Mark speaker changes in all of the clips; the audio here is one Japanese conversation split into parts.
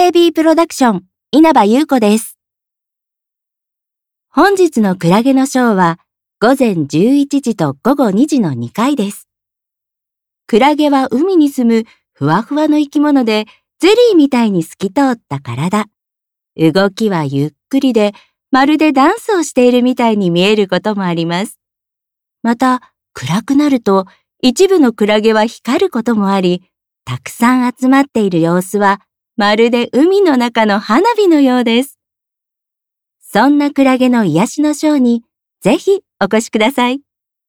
Speaker 1: TKB プロダクション稲葉優子です。本日のクラゲのショーは午前11時と午後2時の2回です。クラゲは海に住むふわふわの生き物でゼリーみたいに透き通った体。動きはゆっくりでまるでダンスをしているみたいに見えることもあります。また暗くなると一部のクラゲは光ることもあり、たくさん集まっている様子はまるで海の中の花火のようです。そんなクラゲの癒しのショーにぜひお越しください。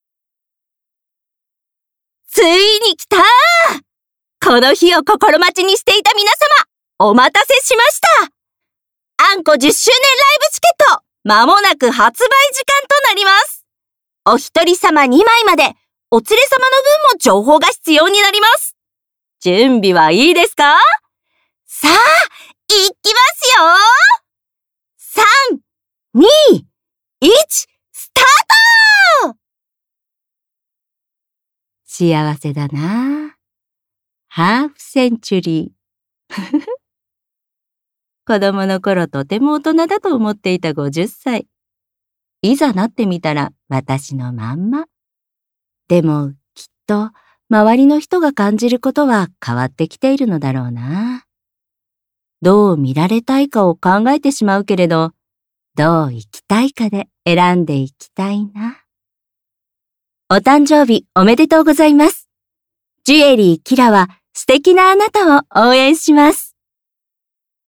Speaker 2: ついに来たー！この日を心待ちにしていた皆様、お待たせしました。あんこ10周年ライブチケット、まもなく発売時間となります。お一人様2枚まで、お連れ様の分も情報が必要になります。準備はいいですか？さあ、行きますよー！ 3、2、1、スタート！
Speaker 1: 幸せだなあ。ハーフセンチュリー。子供の頃とても大人だと思っていた50歳。いざなってみたら私のまんま。でもきっと周りの人が感じることは変わってきているのだろうな。どう見られたいかを考えてしまうけれど、どう生きたいかで選んでいきたいな。お誕生日おめでとうございます。ジュエリーキラは素敵なあなたを応援します。